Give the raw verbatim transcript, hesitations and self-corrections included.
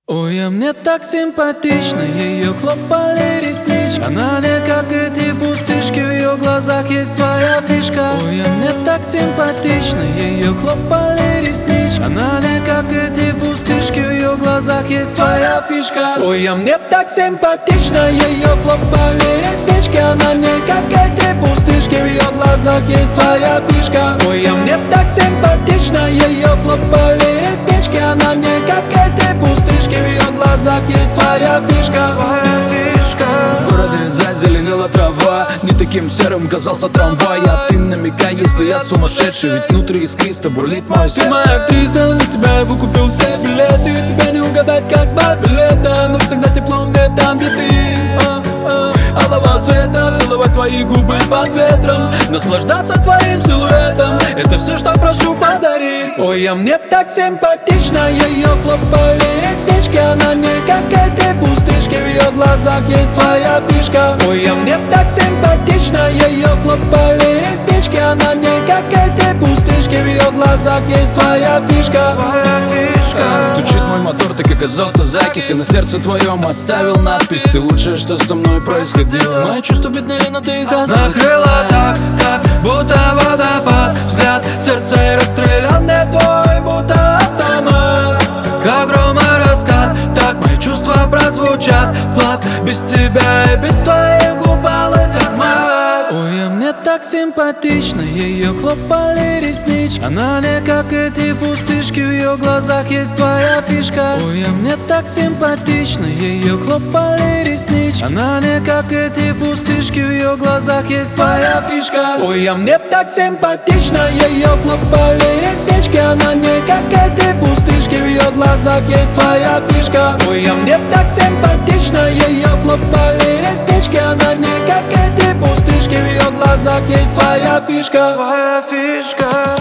Ой, а мне так симпатично, ее хлопали реснички. Она не как эти пустышки, в ее глазах есть своя фишка. Ой, а мне так симпатично, ее хлопали реснички. Она не как эти пустышки, в ее глазах есть своя фишка. Ой, а мне так симпатично, ее хлопали реснички. Она не как эти пустышки, в ее глазах есть своя фишка. Ой, а мне так симпатично, ее хлопали реснички. Она не как эти пустышки, в ее глазах есть своя фишка. Своя фишка. В городе зазеленела трава, не таким серым казался трамвай. А ты намекай, если я сумасшедший, ведь внутри искристо бурлит мое сердце. Ты моя актриса, на тебя я выкупил все билеты. Тебя не угадать, как два билета, но всегда тепло мне там, где ты. Алого цвета, целовать твои губы под ветром, наслаждаться твоим силуэтом, это все, что прошу, подари. Ой, а мне так симпатично, ее хлопали реснички. Она не как эти пустышки, в ее глазах есть своя фишка. Ой, а мне так симпатично, ее хлопали реснички. Она не как эти пустышки, в ее глазах есть своя фишка. Своя фишка. Стучит мой мотор, ты как азота закись. Я на сердце твоем оставил надпись: ты лучшее, что со мной происходило. Мои чувства бедны, но ты их накрыла так, как будто водопад. Взгляд, сердце расстрелянное твой, будто автомат. Как гром и раскат, так мои чувства прозвучат. Слаб без тебя и без твоих губ алых, как мат. Ой, а мне так симпатично, ее хлопали реснички. Она не как эти пустышки, в ее глазах есть своя фишка. Ой, а мне так симпатично, ее хлопали реснички. Она не как эти пустышки, в ее глазах есть своя фишка. Ой, а мне так симпатично, ее хлопали реснички. Она не как эти пустышки, в ее глазах есть своя фишка. Ой, а мне так симпатично, ее хлопали реснички. Она не как эти пустышки, в ее глазах есть своя фишка. Своя фишка.